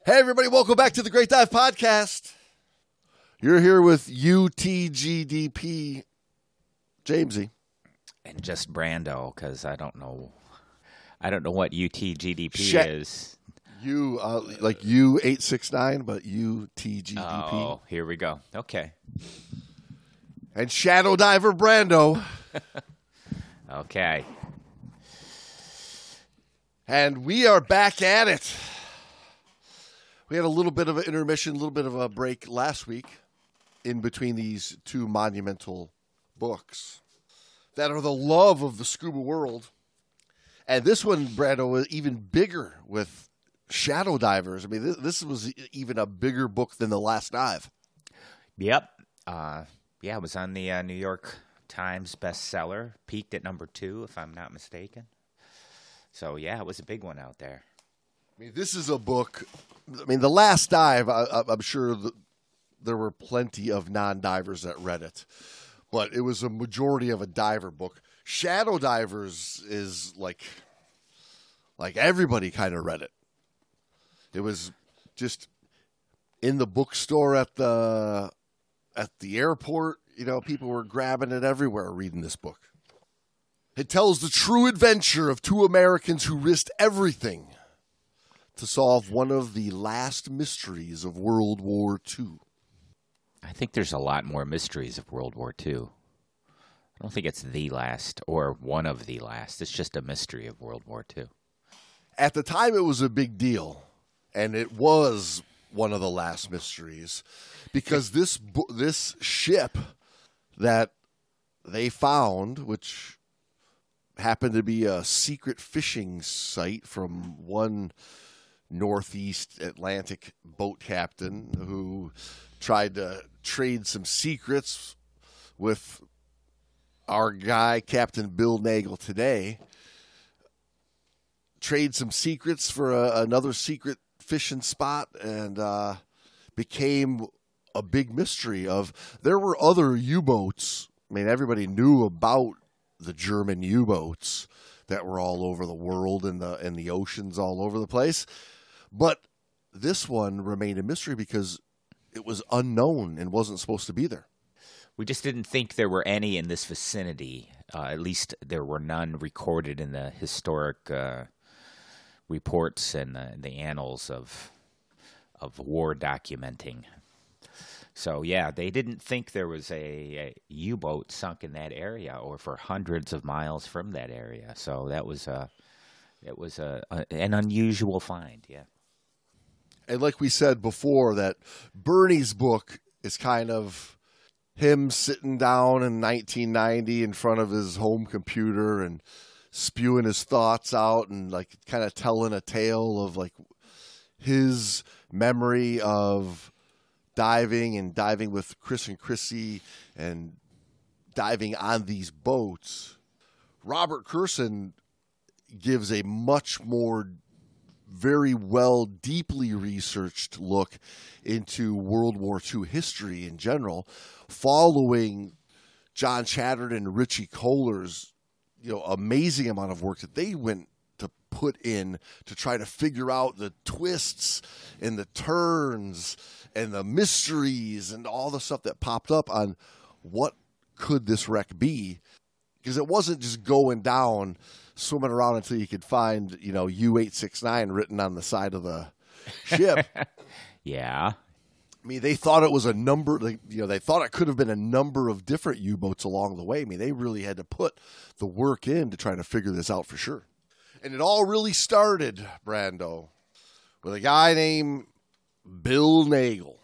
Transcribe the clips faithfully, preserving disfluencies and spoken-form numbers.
Hey, everybody, welcome back to the Great Dive Podcast. You're here with U T G D P, Jamesy. And just Brando, because I don't know I don't know what U T G D P Sh- is. U, uh, like U eight six nine, but U T G D P. Oh, here we go. Okay. And Shadow Diver Brando. Okay. And we are back at it. We had a little bit of an intermission, a little bit of a break last week in between these two monumental books that are the love of the scuba world. And this one, Brando, was even bigger with Shadow Divers. I mean, this, this was even a bigger book than The Last Dive. Yep. Uh, yeah, it was on the uh, New York Times bestseller, peaked at number two, if I'm not mistaken. So, yeah, it was a big one out there. I mean, this is a book. I mean, The Last Dive, I, I'm sure that there were plenty of non-divers that read it, but it was a majority of a diver book. Shadow Divers is like, like everybody kind of read it. It was just in the bookstore at the at the airport. You know, people were grabbing it everywhere, reading this book. It tells the true adventure of two Americans who risked everything to solve one of the last mysteries of World War Two. I think there's a lot more mysteries of World War Two. I don't think it's the last or one of the last. It's just a mystery of World War Two. At the time, it was a big deal, and it was one of the last mysteries because this this ship that they found, which happened to be a secret fishing site from one Northeast Atlantic boat captain who tried to trade some secrets with our guy, Captain Bill Nagel, today. Trade some secrets for a, another secret fishing spot, and uh, became a big mystery of there were other U-boats. I mean, everybody knew about the German U-boats that were all over the world and the and the oceans all over the place. But this one remained a mystery because it was unknown and wasn't supposed to be there. We just didn't think there were any in this vicinity. Uh, at least there were none recorded in the historic uh, reports and the, the annals of of war documenting. So, yeah, they didn't think there was a, a U-boat sunk in that area or for hundreds of miles from that area. So that was a, it was a, a an unusual find, yeah. And like we said before, that Bernie's book is kind of him sitting down in nineteen ninety in front of his home computer and spewing his thoughts out and like kind of telling a tale of like his memory of diving and diving with Chris and Chrissy and diving on these boats. Robert Kurson gives a much more very well, deeply researched look into World War Two history in general, following John Chatterton and Richie Kohler's, you know, amazing amount of work that they went to put in to try to figure out the twists and the turns and the mysteries and all the stuff that popped up on what could this wreck be. Because it wasn't just going down, swimming around until you could find, you know, U eight six nine written on the side of the ship. Yeah. I mean, they thought it was a number, like, you know, they thought it could have been a number of different U-boats along the way. I mean, they really had to put the work in to try to figure this out for sure. And it all really started, Brando, with a guy named Bill Nagel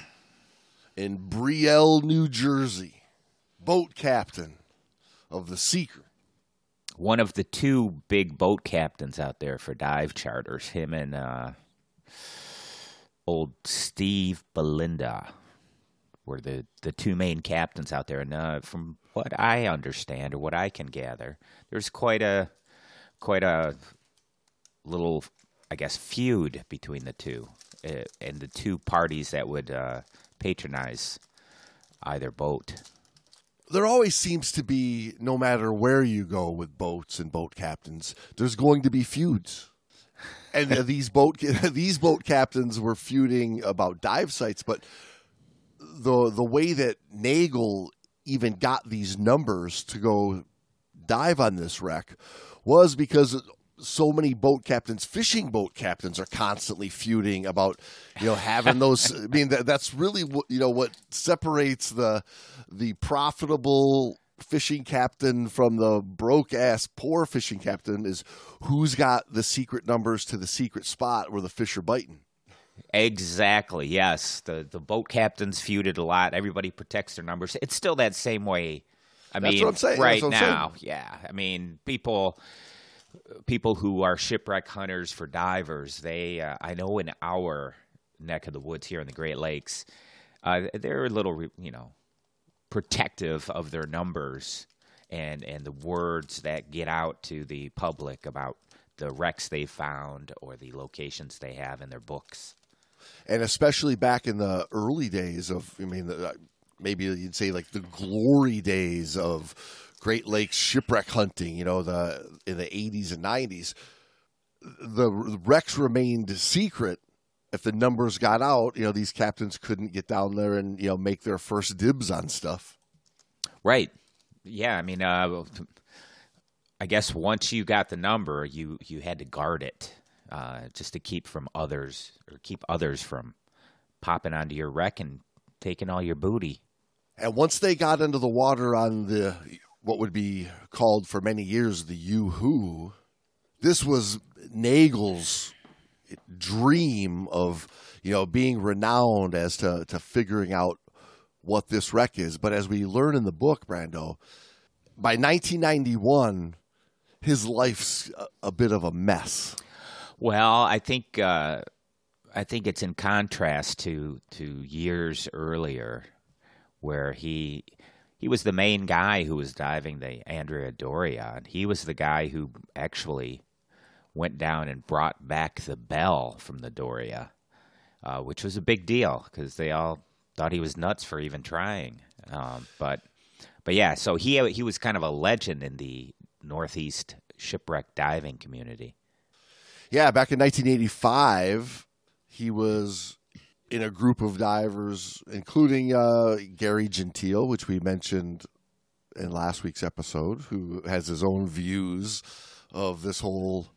in Brielle, New Jersey, boat captain of the Seeker. One of the two big boat captains out there for dive charters, him and uh, old Steve Belinda were the, the two main captains out there. And uh, from what I understand or what I can gather, there's quite a quite a little, I guess, feud between the two uh, and the two parties that would uh, patronize either boat. There always seems to be, no matter where you go with boats and boat captains, there's going to be feuds. and uh, these boat these boat captains were feuding about dive sites, but the the way that Nagel even got these numbers to go dive on this wreck was because so many boat captains, fishing boat captains, are constantly feuding about, you know, having those. I mean, that, that's really what, you know, what separates the the profitable fishing captain from the broke ass poor fishing captain is who's got the secret numbers to the secret spot where the fish are biting. Exactly. Yes, the the boat captains feuded a lot. Everybody protects their numbers. It's still that same way. I That's mean, what I'm saying. right That's what I'm now, saying. yeah. I mean, people people who are shipwreck hunters for divers. They, uh, I know, in our neck of the woods here in the Great Lakes, uh, they're a little, you know, protective of their numbers and and the words that get out to the public about the wrecks they found or the locations they have in their books. And especially back in the early days of, I mean, the, maybe you'd say like the glory days of Great Lakes shipwreck hunting, you know, the in the eighties and nineties, the wrecks remained secret. If the numbers got out, you know, these captains couldn't get down there and, you know, make their first dibs on stuff. Right. Yeah. I mean, uh, I guess once you got the number, you, you had to guard it uh, just to keep from others or keep others from popping onto your wreck and taking all your booty. And once they got into the water on the what would be called for many years the Yoo-Hoo, this was Nagel's dream of, you know, being renowned as to, to figuring out what this wreck is. But as we learn in the book, Brando, by nineteen ninety-one, his life's a, a bit of a mess. Well, I think uh, I think it's in contrast to to years earlier, where he he was the main guy who was diving the Andrea Doria, and he was the guy who actually went down and brought back the bell from the Doria, uh, which was a big deal because they all thought he was nuts for even trying. Um, but but yeah, so he he was kind of a legend in the Northeast shipwreck diving community. Yeah, back in nineteen eighty-five, he was in a group of divers, including uh, Gary Gentile, which we mentioned in last week's episode, who has his own views of this whole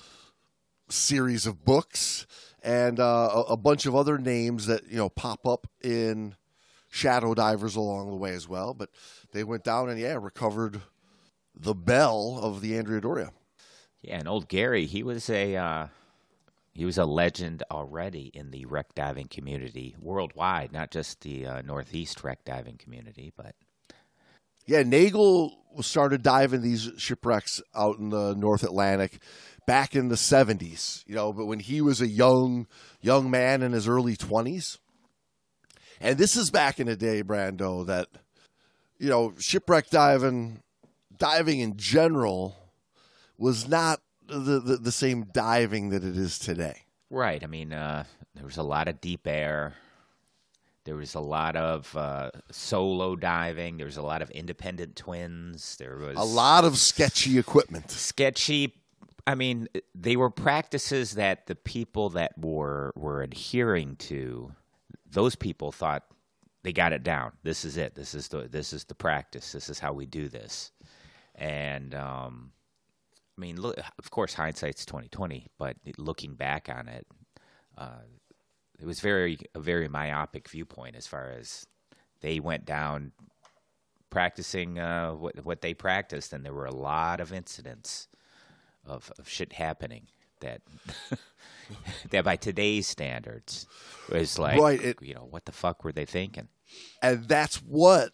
series of books, and uh, a, a bunch of other names that, you know, pop up in shadow divers along the way as well. But they went down and, yeah, recovered the bell of the Andrea Doria. Yeah, and old Gary, he was a uh, he was a legend already in the wreck diving community worldwide, not just the uh, Northeast wreck diving community, but yeah, Nagel started diving these shipwrecks out in the North Atlantic back in the seventies, you know, but when he was a young young man in his early twenties. And this is back in the day, Brando, that, you know, shipwreck diving, diving in general was not the, the, the same diving that it is today. Right. I mean, uh, there was a lot of deep air. There was a lot of uh, solo diving. There was a lot of independent twins. There was a lot of sketchy equipment. Sketchy. I mean, they were practices that the people that were were adhering to, those people thought they got it down. This is it. This is the this is the practice. This is how we do this. And um, I mean, look, of course, hindsight's twenty twenty. But looking back on it, uh, it was very a very myopic viewpoint as far as they went down practicing uh, what what they practiced, and there were a lot of incidents of, of shit happening that that by today's standards was like, right, it, you know, what the fuck were they thinking? And that's what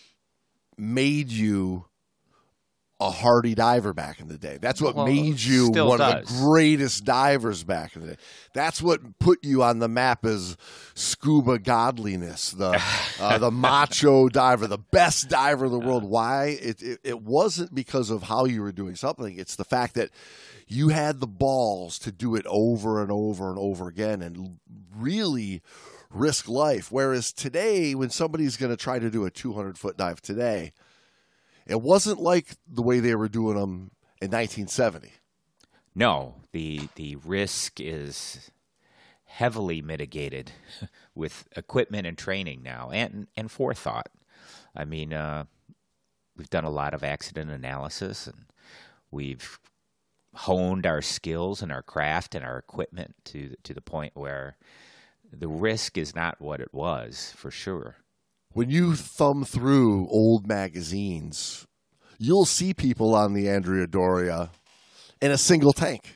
made you a hardy diver back in the day. That's what well, made you one does. of the greatest divers back in the day. That's what put you on the map as scuba godliness, the uh, the macho diver, the best diver in the world. Why? It, it it wasn't because of how you were doing something. It's the fact that you had the balls to do it over and over and over again and really risk life. Whereas today, when somebody's going to try to do a two hundred foot dive today, it wasn't like the way they were doing them in nineteen seventy. No, the the risk is heavily mitigated with equipment and training now, and and forethought. I mean, uh, we've done a lot of accident analysis, and we've honed our skills and our craft and our equipment to to the point where the risk is not what it was, for sure. When you thumb through old magazines, you'll see people on the Andrea Doria in a single tank.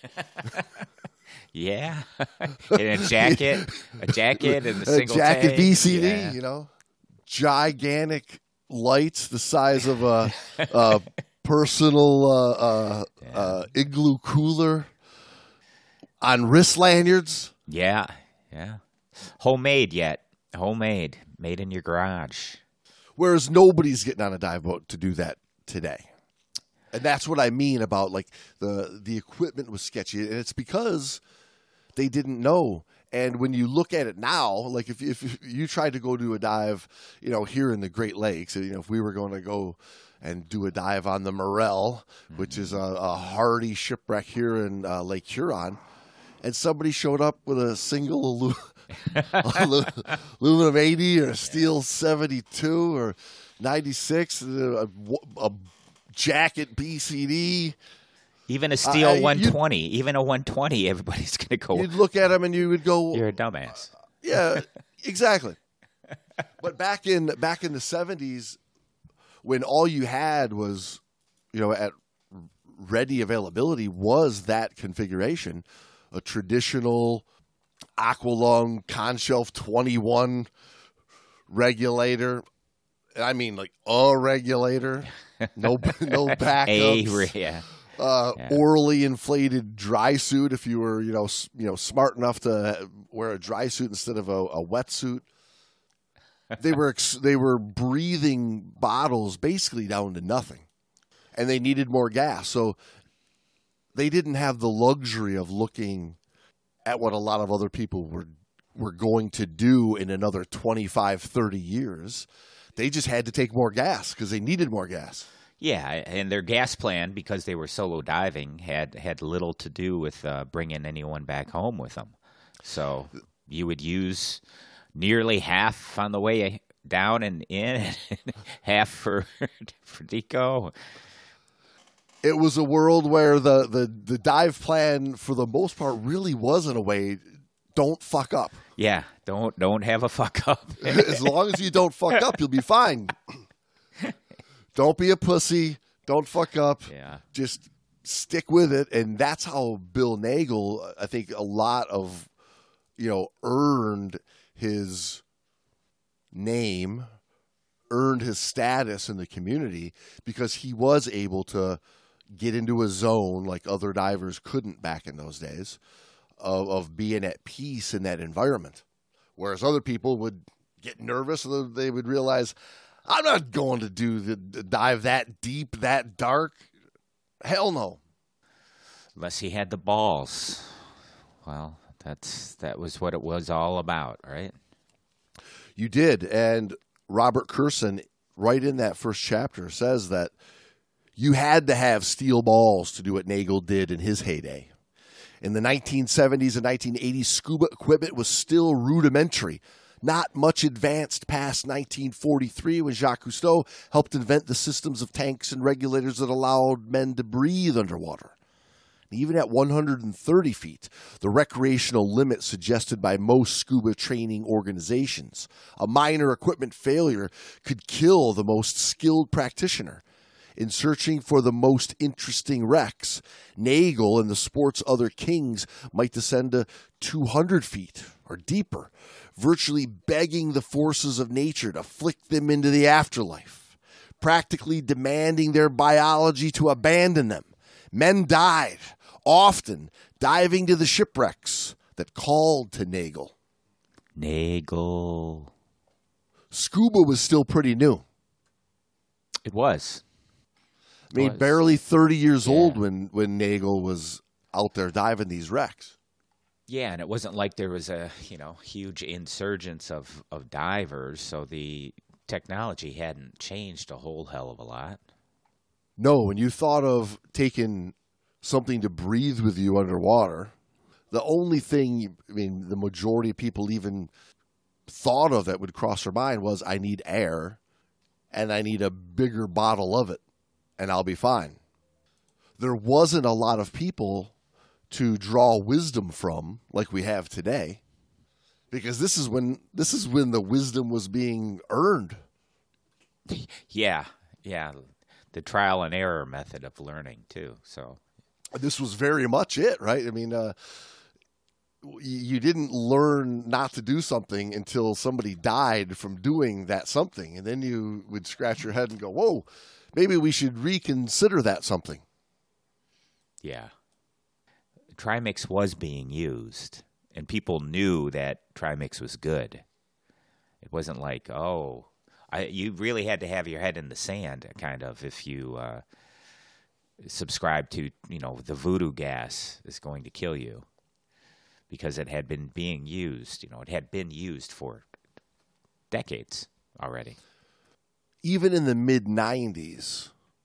Yeah, in a jacket, a jacket, and a single a jacket tank. B C D, Yeah. you know, gigantic lights the size of a, a personal uh, uh, Yeah. uh, igloo cooler on wrist lanyards. Yeah, yeah. Homemade yet. Homemade. Made in your garage. Whereas nobody's getting on a dive boat to do that today. And that's what I mean about like the the equipment was sketchy. And it's because they didn't know. And when you look at it now, like if, if you tried to go do a dive, you know, here in the Great Lakes, you know, if we were going to go and do a dive on the Morel, which is a, a hardy shipwreck here in uh, Lake Huron, and somebody showed up with a single alu- aluminum eighty or a steel seventy-two or ninety-six, a, a jacket B C D. Even a steel Uh, you- one twenty. Even a one twenty, everybody's going to go, You'd look at them and you would go, you're a dumbass. yeah, exactly. But back in back in the seventies, when all you had was, you know, at ready availability was that configuration, a traditional Aqualung Conshelf twenty-one regulator. I mean, like a regulator, no no backups. A, re- yeah. uh, Yeah. orally inflated dry suit if you were, you know, s- you know, smart enough to wear a dry suit instead of a, a wetsuit. They were ex- they were breathing bottles basically down to nothing, and they needed more gas. So they didn't have the luxury of looking at what a lot of other people were were going to do in another twenty-five, thirty years. They just had to take more gas because they needed more gas. Yeah, and their gas plan, because they were solo diving, had, had little to do with uh, bringing anyone back home with them. So you would use nearly half on the way down and in, and half for for deco. It was a world where the, the, the dive plan, for the most part, really was in a way, don't fuck up. Yeah, don't don't have a fuck up. As long as you don't fuck up, you'll be fine. Don't be a pussy. Don't fuck up. Yeah. Just stick with it. And that's how Bill Nagel, I think, a lot of, you know, earned his name, earned his status in the community, because he was able to get into a zone like other divers couldn't back in those days of, of being at peace in that environment. Whereas other people would get nervous and they would realize, I'm not going to do the, the dive that deep, that dark. Hell no. Unless he had the balls. Well, that's that was what it was all about, right? You did. And Robert Kurson, right in that first chapter, says that you had to have steel balls to do what Nagel did in his heyday. In the nineteen seventies and nineteen eighties, scuba equipment was still rudimentary, not much advanced past nineteen forty-three, when Jacques Cousteau helped invent the systems of tanks and regulators that allowed men to breathe underwater. Even at one hundred thirty feet, the recreational limit suggested by most scuba training organizations, a minor equipment failure could kill the most skilled practitioner. In searching for the most interesting wrecks, Nagel and the sport's other kings might descend to two hundred feet or deeper, virtually begging the forces of nature to flick them into the afterlife, practically demanding their biology to abandon them. Men died, often diving to the shipwrecks that called to Nagel. Nagel. Scuba was still pretty new. It was. I mean, Was. barely thirty years Yeah. old when, when Nagel was out there diving these wrecks. Yeah, and it wasn't like there was a, you know, huge insurgence of, of divers, so the technology hadn't changed a whole hell of a lot. No, when you thought of taking something to breathe with you underwater. The only thing, I mean, the majority of people even thought of that would cross their mind was, I need air and I need a bigger bottle of it and I'll be fine. There wasn't a lot of people to draw wisdom from like we have today, because this is when this is when the wisdom was being earned. Yeah, yeah, the trial and error method of learning too. So this was very much it, right? I mean, uh, you didn't learn not to do something until somebody died from doing that something, and then you would scratch your head and go, "Whoa, maybe we should reconsider that something." Yeah. Trimix was being used, and people knew that Trimix was good. It wasn't like, oh, I, you really had to have your head in the sand, kind of, if you uh, subscribe to, you know, the voodoo gas is going to kill you, because it had been being used. You know, it had been used for decades already. Even in the mid nineties,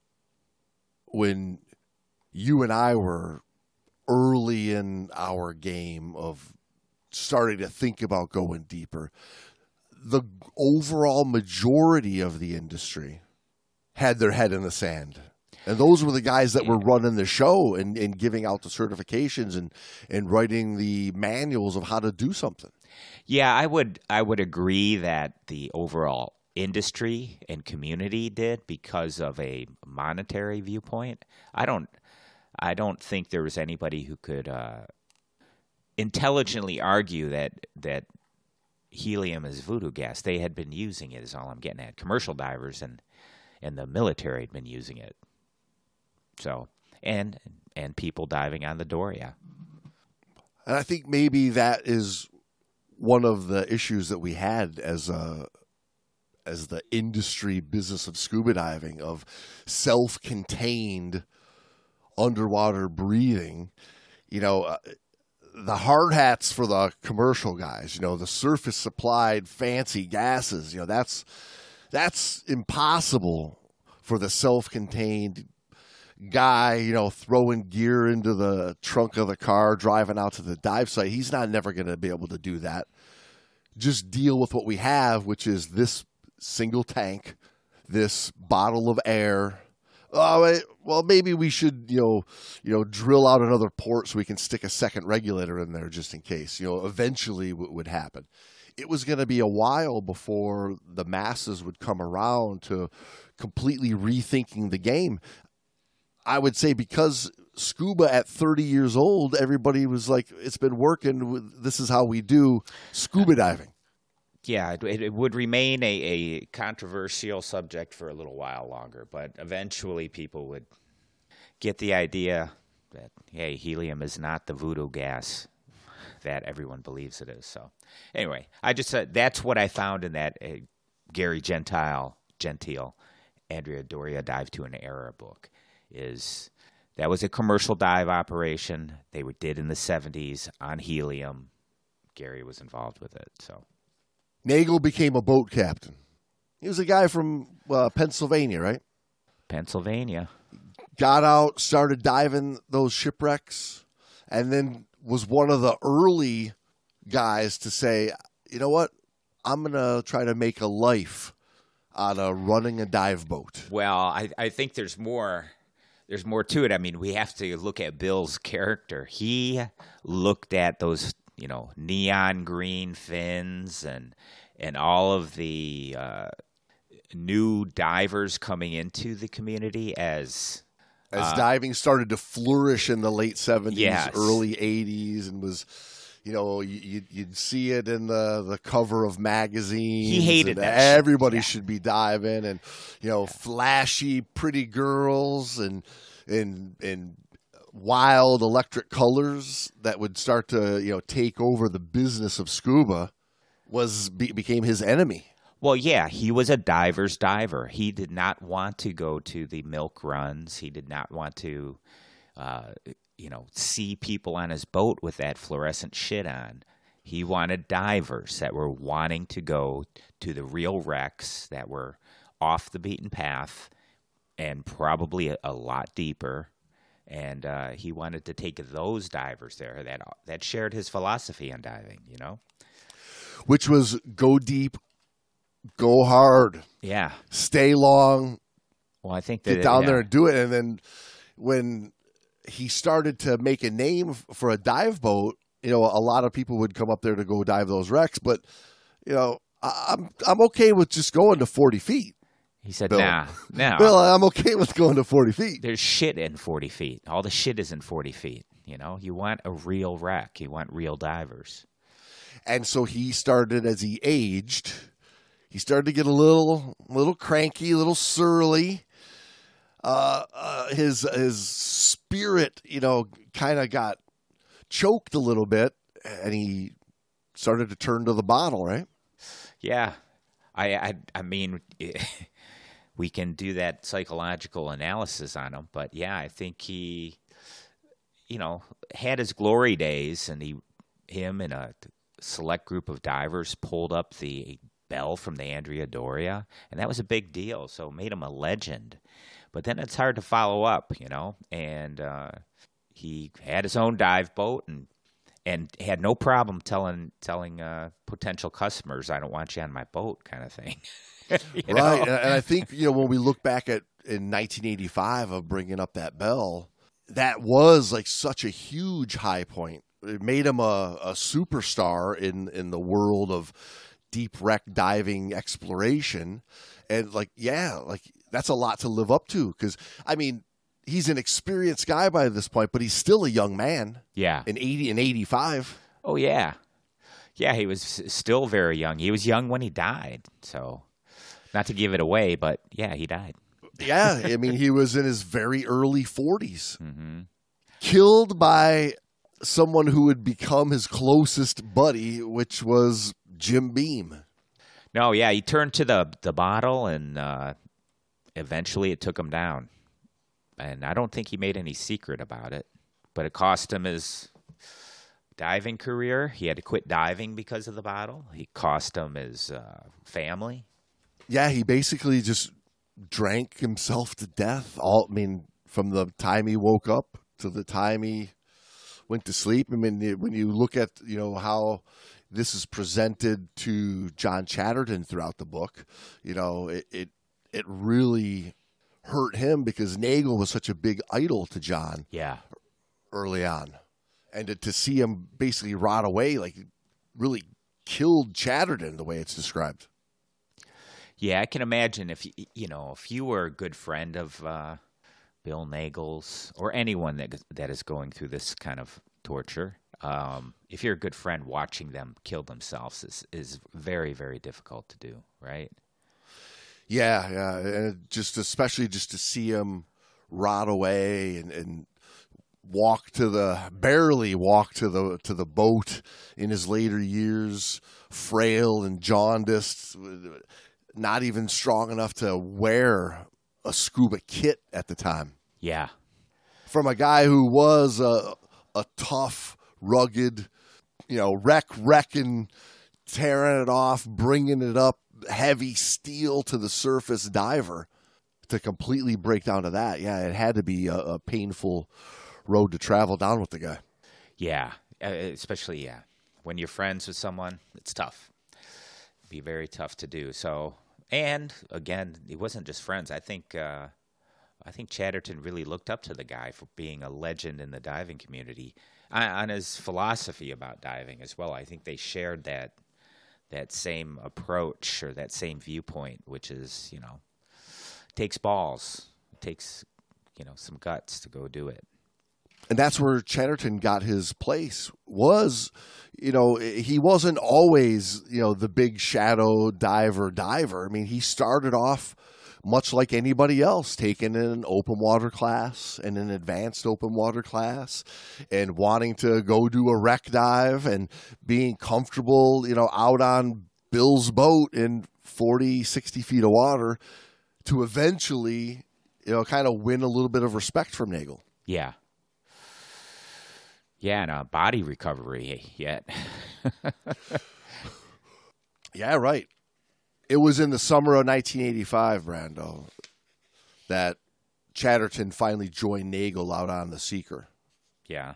when you and I were early in our game of starting to think about going deeper, the overall majority of the industry had their head in the sand. And those were the guys that were running the show and, and giving out the certifications and, and writing the manuals of how to do something. Yeah, I would I would agree that the overall industry and community did, because of a monetary viewpoint. I don't I don't think there was anybody who could uh, intelligently argue that that helium is voodoo gas. They had been using it, is all I'm getting at. Commercial divers and and the military had been using it. So and and people diving on the Doria. And I think maybe that is one of the issues that we had as a as the industry business of scuba diving, of self-contained underwater breathing. You know, uh, the hard hats for the commercial guys, you know, the surface supplied fancy gases, you know, that's that's impossible for the self-contained guy, you know, throwing gear into the trunk of the car, driving out to the dive site. He's not never going to be able to do that. Just deal with what we have, which is this single tank, this bottle of air. Oh, well, maybe we should, you know, you know, drill out another port so we can stick a second regulator in there just in case. You know, eventually what would happen. It was going to be a while before the masses would come around to completely rethinking the game. I would say because scuba at thirty years old, everybody was like, it's been working. This is how we do scuba diving. Yeah, it, it would remain a, a controversial subject for a little while longer, but eventually people would get the idea that, hey, helium is not the voodoo gas that everyone believes it is. So anyway, I just uh, that's what I found in that uh, Gary Gentile, Gentile, Andrea Doria Dive to an Era book. Is that was a commercial dive operation they did in the seventies on helium. Gary was involved with it. So Nagel became a boat captain. He was a guy from uh, Pennsylvania, right? Pennsylvania. Got out, started diving those shipwrecks, and then was one of the early guys to say, you know what, I'm going to try to make a life out of running a dive boat. Well, I, I think there's more... There's more to it. I mean, we have to look at Bill's character. He looked at those, you know, neon green fins and and all of the uh, new divers coming into the community as as uh, diving started to flourish in the late seventies, yes. early eighties, and was, you know, you, you'd see it in the, the cover of magazines. He hated and that everybody shit. Yeah. should be diving, and, you know, yeah. flashy, pretty girls and and and wild electric colors that would start to, you know, take over the business of scuba was be, became his enemy. Well, yeah, he was a diver's diver. He did not want to go to the milk runs. He did not want to, uh, you know, see people on his boat with that fluorescent shit on. He wanted divers that were wanting to go to the real wrecks that were off the beaten path and probably a, a lot deeper And uh, he wanted to take those divers there that that shared his philosophy on diving, you know? Which was go deep, go hard, Yeah. stay long, Well, I think that get down yeah. there and do it. And then when he started to make a name for a dive boat, you know, a lot of people would come up there to go dive those wrecks. But, you know, I- I'm I'm okay with just going to forty feet. He said, Bill. nah, no. Bill, I'm okay with going to forty feet. There's shit in forty feet. All the shit is in forty feet. You know, you want a real wreck. You want real divers. And so he started, as he aged, he started to get a little, little cranky, a little surly. Uh, uh, his his spirit, you know, kind of got choked a little bit, and he started to turn to the bottle, right? Yeah, I I, I mean, we can do that psychological analysis on him, but yeah, I think he, you know, had his glory days, and he, him and a select group of divers pulled up the bell from the Andrea Doria, and that was a big deal. So it made him a legend. But then it's hard to follow up, you know. And uh, he had his own dive boat, and and had no problem telling telling uh, potential customers, "I don't want you on my boat," kind of thing. Right, know? and, and I think, you know, when we look back at in nineteen eighty-five of bringing up that bell, that was like such a huge high point. It made him a, a superstar in in the world of deep wreck diving exploration, and like, yeah, like that's a lot to live up to. Because I mean, he's an experienced guy by this point, but he's still a young man. Yeah. In eighty and eighty-five. Oh yeah, yeah. He was still very young. He was young when he died. So, not to give it away, but yeah, he died. Yeah, I mean, he was in his very early forties, Mm-hmm. killed by someone who would become his closest buddy, which was Jim Beam. No, yeah, he turned to the the bottle, and uh, eventually it took him down. And I don't think he made any secret about it, but it cost him his diving career. He had to quit diving because of the bottle. It cost him his uh, family. Yeah, he basically just drank himself to death. All I mean, from the time he woke up to the time he went to sleep. I mean, when you look at, you know, how this is presented to John Chatterton throughout the book, you know, it it, it really hurt him because Nagel was such a big idol to John. Yeah. Early on. And to, to see him basically rot away, like, really killed Chatterton the way it's described. Yeah, I can imagine if, you know, if you were a good friend of uh, Bill Nagel's, or anyone that that is going through this kind of torture, um, if you're a good friend, watching them kill themselves is, is very, very difficult to do, right? Yeah, yeah, and just especially just to see him rot away and, and walk to the barely walk to the to the boat in his later years, frail and jaundiced, not even strong enough to wear a scuba kit at the time. Yeah, from a guy who was a a tough, rugged, you know, wreck wrecking, tearing it off, bringing it up. Heavy steel to the surface diver, to completely break down to that. Yeah, it had to be a, a painful road to travel down with the guy. Yeah, uh, especially, yeah, when you're friends with someone, it's tough. It'd be very tough to do. So, and again, it wasn't just friends. I think uh, I think Chatterton really looked up to the guy for being a legend in the diving community, on, on his philosophy about diving as well. I think they shared that that same approach, or that same viewpoint, which is, you know, takes balls, it takes, you know, some guts to go do it. And that's where Chatterton got his place, was, you know, he wasn't always, you know, the big shadow diver diver. I mean, he started off much like anybody else, taking an open water class and an advanced open water class, and wanting to go do a wreck dive and being comfortable, you know, out on Bill's boat in forty, sixty feet of water, to eventually, you know, kind of win a little bit of respect from Nagel. Yeah. Yeah, and uh, body recovery yet. Yeah, right. It was in the summer of nineteen eighty-five, Brando, that Chatterton finally joined Nagel out on the Seeker. Yeah.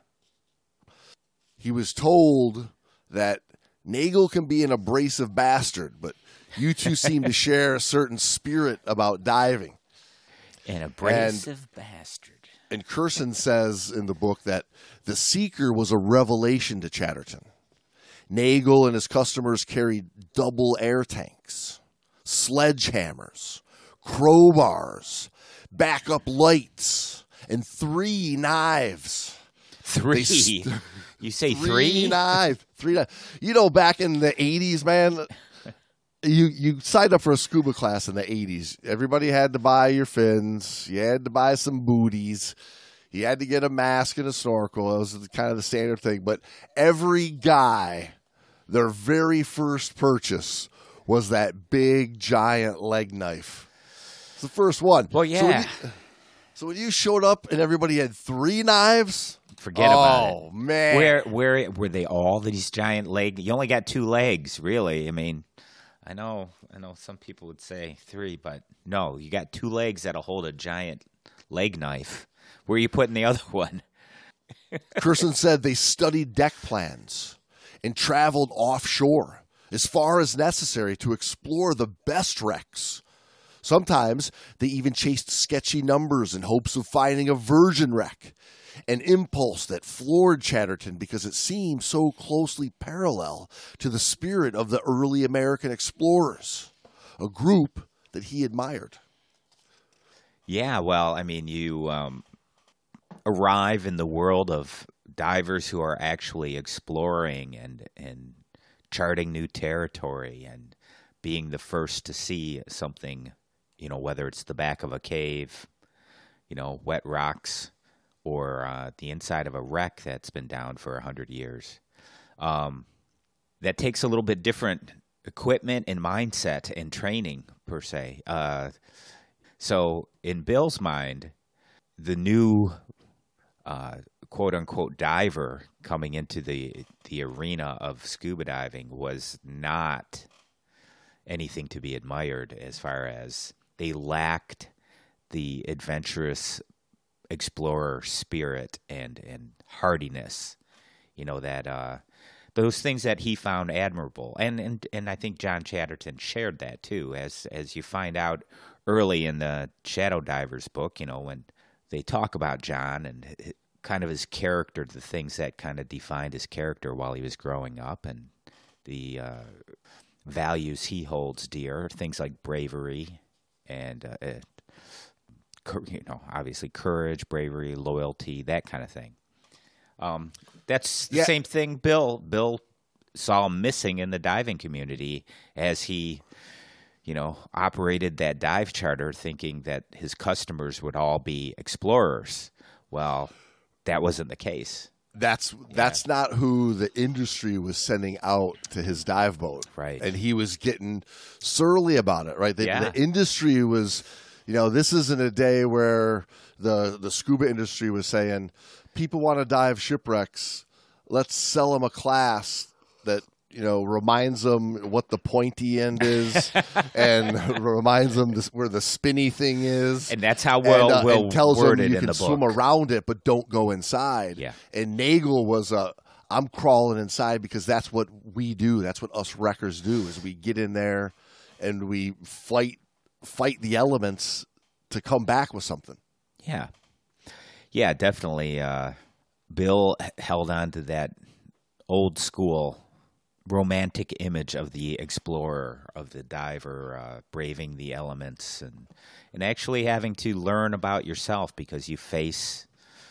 He was told that Nagel can be an abrasive bastard, but you two seem to share a certain spirit about diving. An abrasive and, bastard. And Curson says in the book that the Seeker was a revelation to Chatterton. Nagel and his customers carried double air tanks, sledgehammers, crowbars, backup lights, and three knives. Three? St- you say three? Three knives. Three knives. You know, back in the eighties, man, you, you signed up for a scuba class in the eighties. Everybody had to buy your fins. You had to buy some booties. You had to get a mask and a snorkel. That was kind of the standard thing. But every guy, their very first purchase was that big, giant leg knife. It's the first one. Well, yeah. So when you, so when you showed up and everybody had three knives, forget oh, about it. Oh, man. Where, where were they all these giant legs? You only got two legs, really. I mean, I know, I know some people would say three, but no, you got two legs that'll hold a giant leg knife. Where are you putting the other one? Curson said they studied deck plans and traveled offshore as far as necessary to explore the best wrecks. Sometimes they even chased sketchy numbers in hopes of finding a virgin wreck, an impulse that floored Chatterton because it seemed so closely parallel to the spirit of the early American explorers, a group that he admired. Yeah, well, I mean, you um, arrive in the world of divers who are actually exploring and, and charting new territory and being the first to see something, you know, whether it's the back of a cave, you know, wet rocks, or uh, the inside of a wreck that's been down for a hundred years. Um, that takes a little bit different equipment and mindset and training, per se. Uh, so in Bill's mind, the new uh, quote-unquote diver coming into the the arena of scuba diving was not anything to be admired, as far as they lacked the adventurous explorer spirit and, and hardiness, you know, that uh, those things that he found admirable. And, and and I think John Chatterton shared that too, as as you find out early in the Shadow Divers book, you know, when they talk about John and kind of his character, the things that kind of defined his character while he was growing up, and the uh, values he holds dear, things like bravery and uh, you know, obviously courage, bravery, loyalty, that kind of thing. Um, that's the yeah. same thing Bill Bill saw missing in the diving community as he, you know, operated that dive charter, thinking that his customers would all be explorers. Well, that wasn't the case. That's that's yeah. not who the industry was sending out to his dive boat. Right. And he was getting surly about it, right? The, yeah. the industry was, you know, this isn't a day where the, the scuba industry was saying, people want to dive shipwrecks. Let's sell them a class that, you know, reminds them what the pointy end is and reminds them this, where the spinny thing is. And that's how well and, uh, we'll and tells word them it you in can the swim book. around it, but don't go inside. Yeah. And Nagel was a, I'm crawling inside because that's what we do. That's what us wreckers do, is we get in there and we fight fight the elements to come back with something. Yeah. Yeah, definitely. Uh, Bill held on to that old school romantic image of the explorer, of the diver, uh, braving the elements and and actually having to learn about yourself because you face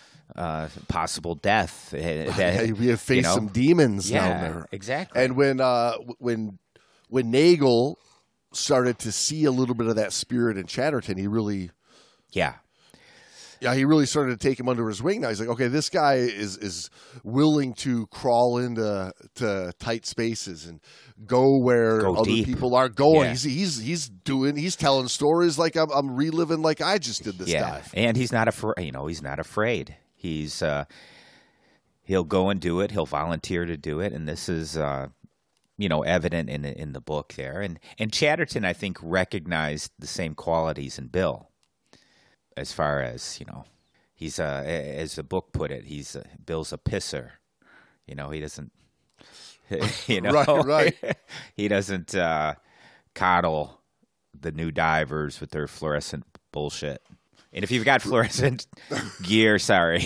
uh, possible death. That, yeah, we have faced you know, some demons yeah, down there. Exactly. And when uh, when when Nagel started to see a little bit of that spirit in Chatterton, he really yeah. Yeah, he really started to take him under his wing. Now he's like, okay, this guy is is willing to crawl into to tight spaces and go where go other deep. people are going. Yeah. He's he's he's doing he's telling stories like I'm I'm reliving like I just did this yeah. dive. And he's not afraid. You know, he's not afraid. He's uh, he'll go and do it. He'll volunteer to do it. And this is uh, you know, evident in in the book there. And and Chatterton, I think, recognized the same qualities in Bill. as far as, you know, he's a, as the book put it, he's a, Bill's a pisser. You know, he doesn't, you know, right, right. he doesn't uh, coddle the new divers with their fluorescent bullshit. And if you've got fluorescent gear, sorry.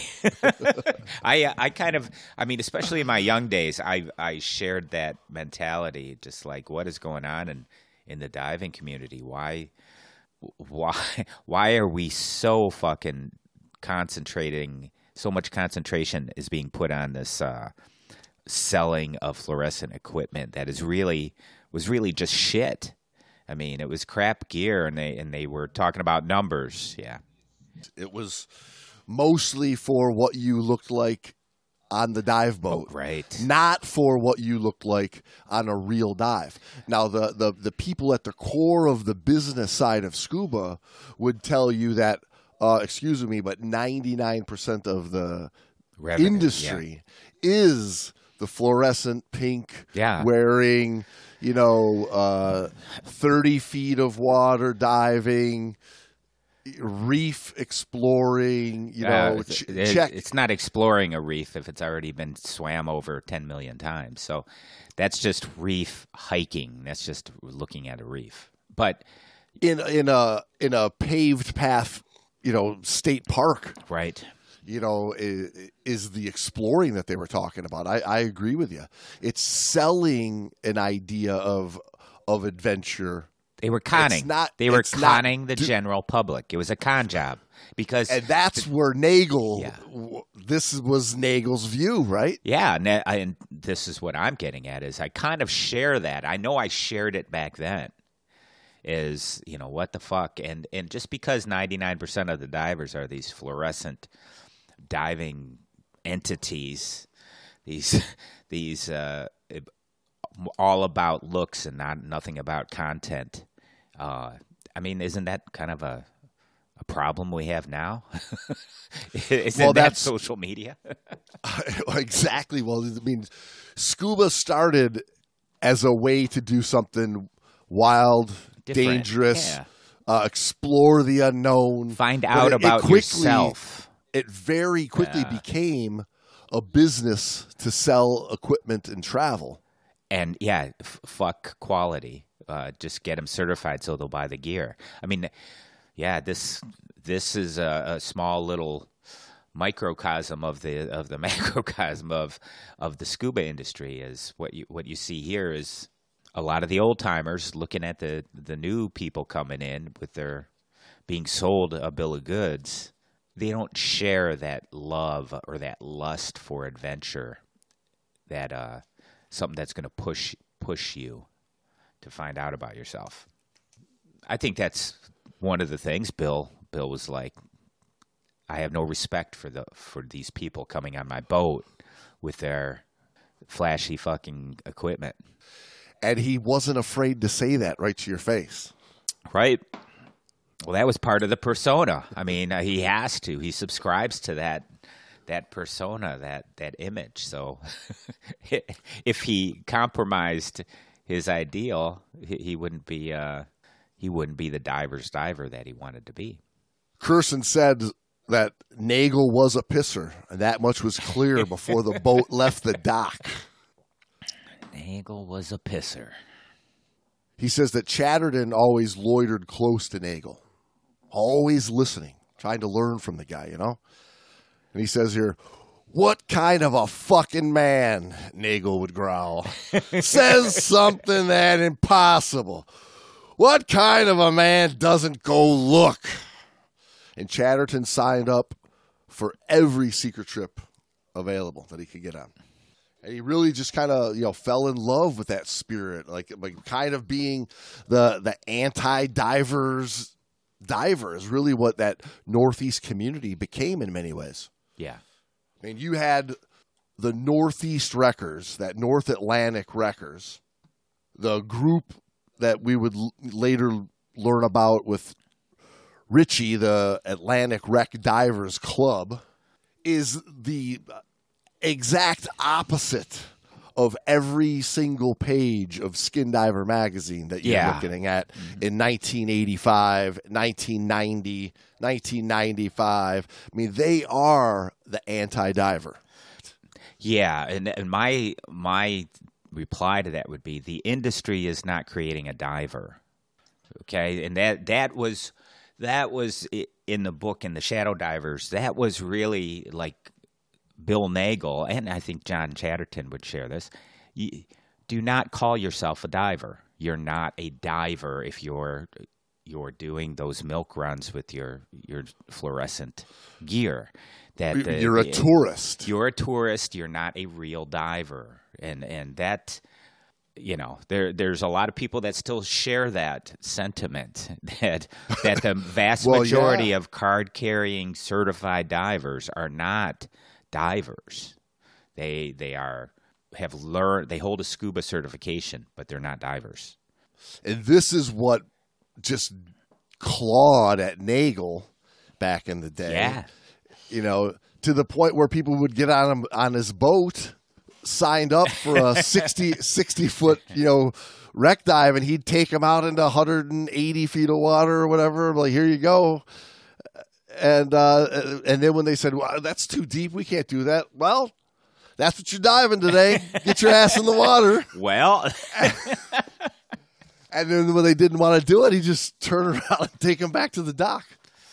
I I kind of, I mean, especially in my young days, I I shared that mentality, just like, what is going on in, in the diving community? Why why why are we so fucking concentrating? So much concentration is being put on this uh, selling of fluorescent equipment that is really was really just shit. I mean, it was crap gear, and they and they were talking about numbers. Yeah. It was mostly for what you looked like on the dive boat, Oh, right. not for what you looked like on a real dive. Now, the, the, the people at the core of the business side of scuba would tell you that, uh, excuse me, but ninety-nine percent of the Revenue, industry is the fluorescent pink Yeah. wearing, you know, uh, thirty feet of water diving, reef exploring, you know, Uh, ch- it- check. It's not exploring a reef if it's already been swam over ten million times. So that's just reef hiking. That's just looking at a reef. But in in a in a paved path, you know, state park, right, you know, is, is the exploring that they were talking about. I, I agree with you. It's selling an idea of of adventure. they were conning. It's not- they were it's not conning the do- general public. It was a con job because And that's where Nagel, Yeah. w- this was Nagel's view, right? Yeah, and, that- I- and this is what I'm getting at is I kind of share that. I know I shared it back then. Is, you know, what the fuck? And and just because ninety-nine percent of the divers are these fluorescent diving entities, these these uh, all about looks and not nothing about content. Uh, I mean, isn't that kind of a a problem we have now? Isn't Well, that that's- social media? Exactly. Well, I mean, scuba started as a way to do something wild, Different, dangerous, yeah. uh, explore the unknown, Find But out it- it about quickly- yourself. It very quickly Yeah. became a business to sell equipment and travel. And yeah, f- fuck quality. Uh, just get them certified so they'll buy the gear. I mean, yeah, this this is a, a small little microcosm of the of the macrocosm of of the scuba industry. Is what you what you see here is a lot of the old timers looking at the the new people coming in with their being sold a bill of goods. They don't share that love or that lust for adventure, that uh, something that's going to push push you to find out about yourself. I think that's one of the things. Bill Bill was like, I have no respect for the for these people coming on my boat with their flashy fucking equipment. And he wasn't afraid to say that right to your face. Right. Well, that was part of the persona. I mean, uh, he has to. He subscribes to that that persona, that that image. So if he compromised his ideal, he, he wouldn't be uh, he wouldn't be the diver's diver that he wanted to be. Curson said that Nagel was a pisser, and that much was clear before the boat left the dock. Nagel was a pisser. He says that Chatterton always loitered close to Nagel, always listening, trying to learn from the guy, you know? And he says here, what kind of a fucking man, Nagel would growl, says something that impossible. What kind of a man doesn't go look? And Chatterton signed up for every secret trip available that he could get on. And he really just kind of, you know, fell in love with that spirit, like, like kind of being the the anti-divers diver is really what that Northeast community became in many ways. Yeah. I mean, you had the Northeast Wreckers, that North Atlantic Wreckers, the group that we would l- later learn about with Richie, the Atlantic Wreck Divers Club, is the exact opposite of every single page of Skin Diver magazine that you're Yeah. looking at in nineteen eighty-five, nineteen ninety, nineteen ninety-five. I mean, they are the anti-diver. Yeah, and, and my my reply to that would be the industry is not creating a diver. Okay, and that that was that was i- in the book in the Shadow Divers. That was really like Bill Nagel, and I think John Chatterton would share this. You, do not call yourself a diver. You're not a diver if you're you're doing those milk runs with your your fluorescent gear. That the- You're a the- tourist. You're a tourist. You're not a real diver, and and that, you know, there there's a lot of people that still share that sentiment that that the vast Well, majority yeah. of card carrying certified divers are not divers. They they are have learned they hold a scuba certification, but they're not divers. And this is what just clawed at Nagel back in the day. Yeah. You know, to the point where people would get on him on his boat, signed up for a sixty, sixty foot, you know, wreck dive, and he'd take them out into one hundred eighty feet of water or whatever. Like, here you go. And uh, and then when they said, well, that's too deep, we can't do that. Well, that's what you're diving today. Get your ass in the water. Well, And then when they didn't want to do it, he just turned around and take them back to the dock.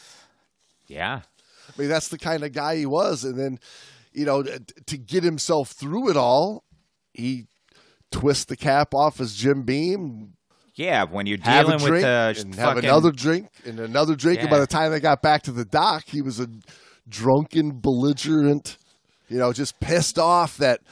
yeah. I mean, that's the kind of guy he was. And then, you know, t- to get himself through it all, he twists the cap off his Jim Beam, Yeah, when you're have a dealing drink, with the and fucking, have another drink, and another drink. And by Yeah. the time they got back to the dock, he was a drunken, belligerent, you know, just pissed off that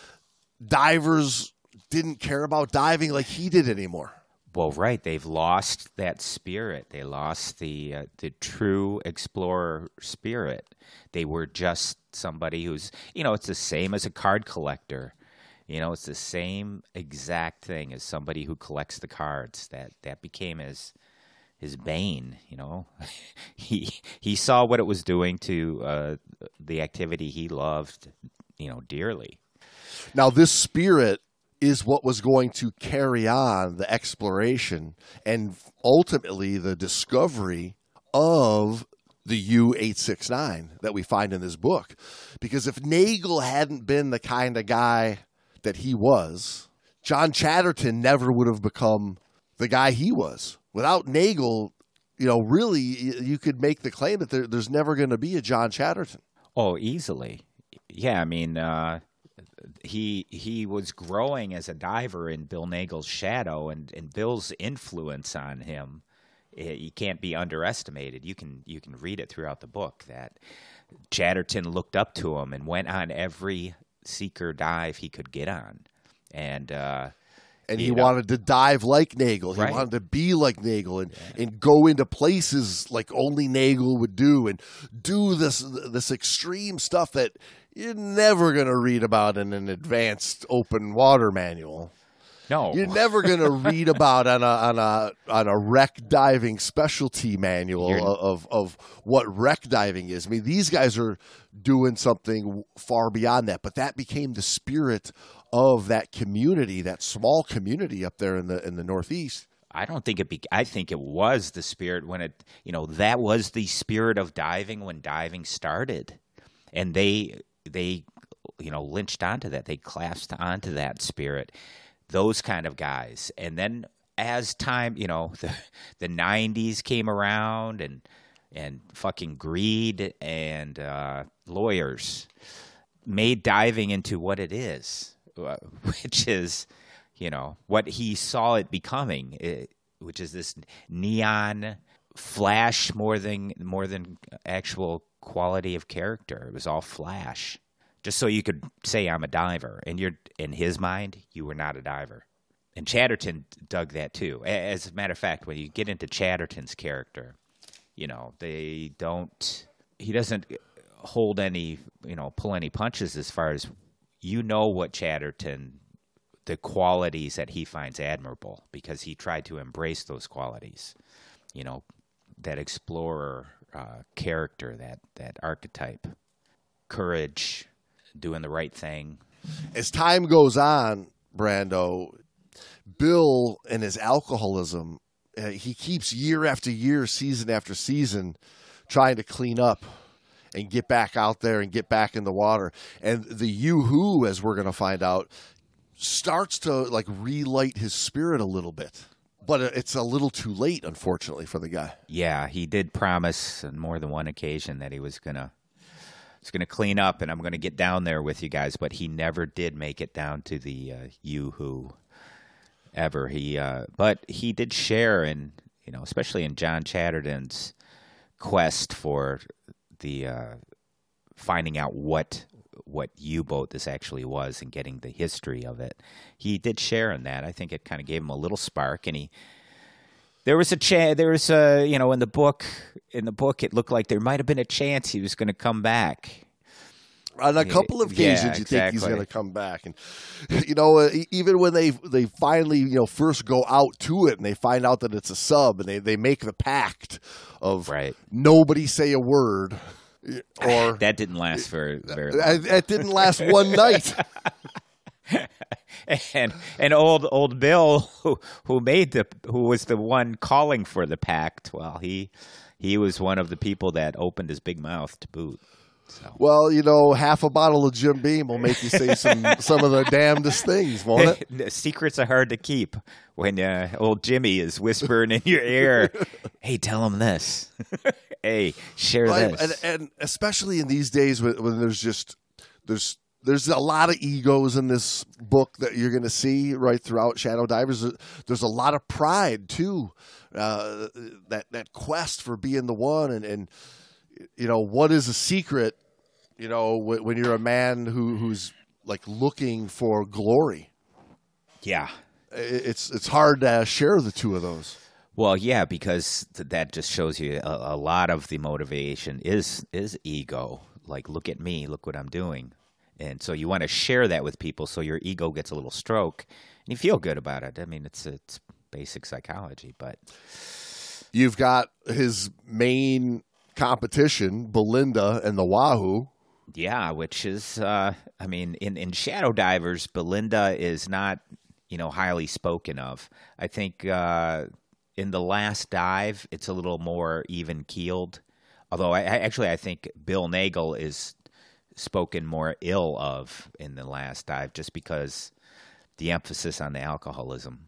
divers didn't care about diving like he did anymore. Well, right. They've lost that spirit. They lost the uh, the true explorer spirit. They were just somebody who's, you know, it's the same as a card collector. You know, it's the same exact thing as somebody who collects the cards. That that became his his bane. You know, he he saw what it was doing to uh, the activity he loved, you know, dearly. Now, this spirit is what was going to carry on the exploration and ultimately the discovery of the U eight sixty-nine that we find in this book. Because if Nagel hadn't been the kind of guy that he was, John Chatterton never would have become the guy he was. Without Nagel, you know, really, you could make the claim that there, there's never going to be a John Chatterton. Oh, easily. Yeah, I mean, uh, he he was growing as a diver in Bill Nagel's shadow, and, and Bill's influence on him, eh, you can't be underestimated. You can you can read it throughout the book that Chatterton looked up to him and went on every seeker dive he could get on, and uh, And he you know, wanted to dive like Nagel. He Right. wanted to be like Nagel and, and go into places like only Nagel would do and do this this extreme stuff that you're never going to read about in an advanced open water manual. no, You're never going to read about on a on a on a wreck diving specialty manual You're- of of what wreck diving is. I mean, these guys are doing something far beyond that, but that became the spirit of that community, that small community up there in the in the Northeast. I don't think it. Be, I think it was the spirit when it. You know, that was the spirit of diving when diving started, and they they you know lynched onto that. They clasped onto that spirit. Those kind of guys, and then as time, you know, the the nineties came around, and and fucking greed and uh, lawyers made diving into what it is, uh, which is, you know, what he saw it becoming, it, which is this neon flash more than more than actual quality of character. It was all flash, just so you could say I'm a diver, and you're in his mind, you were not a diver. And Chatterton dug that too. A- As a matter of fact, when you get into Chatterton's character, you know, they don't. He doesn't hold any, you know, pull any punches as far as, you know, what Chatterton, the qualities that he finds admirable, because he tried to embrace those qualities, you know, that explorer uh, character, that that archetype, courage, doing the right thing. As time goes on, Brando, Bill and his alcoholism, uh, he keeps year after year, season after season, trying to clean up and get back out there and get back in the water. And the Yoo-hoo, as we're going to find out, starts to like relight his spirit a little bit. But it's a little too late, unfortunately, for the guy. Yeah, he did promise on more than one occasion that he was gonna was gonna clean up, and I'm gonna get down there with you guys. But he never did make it down to the uh, Yoo-hoo ever. He, uh, but he did share in, you know, especially in John Chatterton's quest for the uh, finding out what what U-boat this actually was and getting the history of it. He did share in that. I think it kind of gave him a little spark, and he there was a chance. There was a you know in the book in the book it looked like there might have been a chance he was going to come back. On a couple of occasions, yeah, you exactly. think he's going to come back, and you know, uh, even when they they finally you know first go out to it and they find out that it's a sub, and they, they make the pact of right. nobody say a word, or that didn't last for very long. That, that didn't last one night. and and old old Bill, who who made the who was the one calling for the pact, well, he he was one of the people that opened his big mouth to boot. So. Well, you know, half a bottle of Jim Beam will make you say some some of the damnedest things, won't it? Secrets are hard to keep when uh, old Jimmy is whispering in your ear, hey, tell him this. Hey, share right. this. And, and especially in these days when, when there's just there's there's a lot of egos in this book that you're going to see right throughout Shadow Divers. There's a lot of pride too, uh, that that quest for being the one, and, and you know, what is a secret, you know, when, when you're a man who, who's like looking for glory. Yeah. It's it's hard to share the two of those. Well, yeah, because th- that just shows you a, a lot of the motivation is is ego. Like, look at me, look what I'm doing. And so you want to share that with people so your ego gets a little stroke and you feel good about it. I mean, it's it's basic psychology, but you've got his main competition, Belinda and the Wahoo. Yeah, which is, uh, I mean, in, in Shadow Divers, Belinda is not, you know, highly spoken of. I think uh, in the last dive, it's a little more even-keeled. Although, I, I actually, I think Bill Nagel is spoken more ill of in the last dive just because the emphasis on the alcoholism.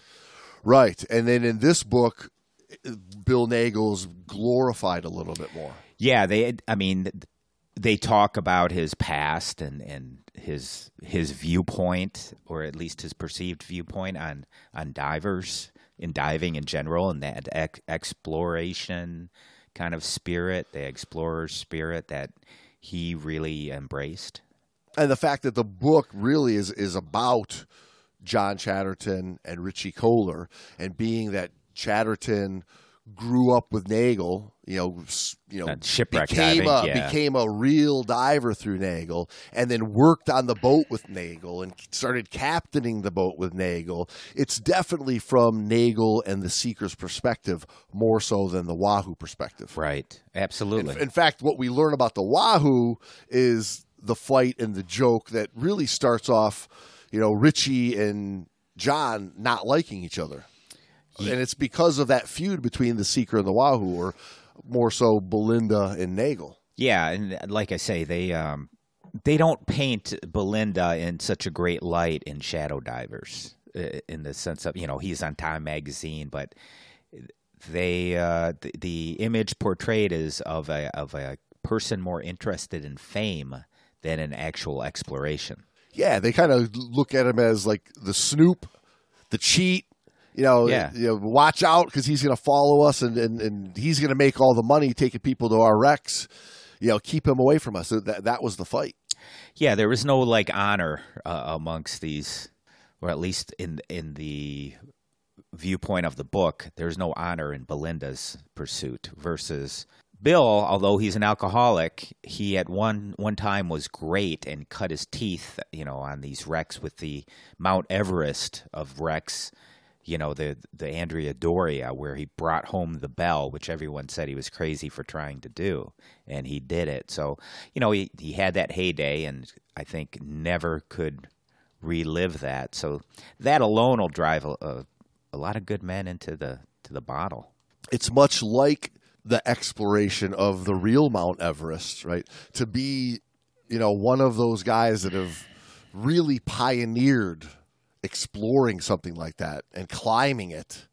Right. And then in this book, Bill Nagel's glorified a little bit more. Yeah, they. I mean, they talk about his past and, and his his viewpoint, or at least his perceived viewpoint on on divers, in diving in general, and that ex- exploration kind of spirit, the explorer's spirit that he really embraced. And the fact that the book really is is about John Chatterton and Richie Kohler, and being that Chatterton grew up with Nagel, you know, you know, shipwreck became diving, a yeah. became a real diver through Nagel, and then worked on the boat with Nagel and started captaining the boat with Nagel. It's definitely from Nagel and the Seeker's perspective more so than the Wahoo perspective. Right. Absolutely. In, in fact, what we learn about the Wahoo is the fight and the joke that really starts off, you know, Richie and John not liking each other. And it's because of that feud between the Seeker and the Wahoo, or more so Belinda and Nagel. Yeah, and like I say, they um, they don't paint Belinda in such a great light in Shadow Divers, in the sense of, you know, he's on Time Magazine, but they uh, the, the image portrayed is of a of a person more interested in fame than in actual exploration. Yeah, they kind of look at him as like the snoop, the cheat. You know, yeah. you know, watch out because he's going to follow us, and, and, and he's going to make all the money taking people to our wrecks. You know, keep him away from us. So that that was the fight. Yeah, there was no like honor uh, amongst these, or at least in in the viewpoint of the book, there's no honor in Belinda's pursuit versus Bill. Although he's an alcoholic, he at one one time was great and cut his teeth, you know, on these wrecks with the Mount Everest of wrecks. You know, the the Andrea Doria, where he brought home the bell, which everyone said he was crazy for trying to do, and he did it. So, you know, he, he had that heyday, and I think never could relive that. So that alone will drive a, a, a lot of good men into the to the bottle. It's much like the exploration of the real Mount Everest, right? To be, you know, one of those guys that have really pioneered exploring something like that and climbing it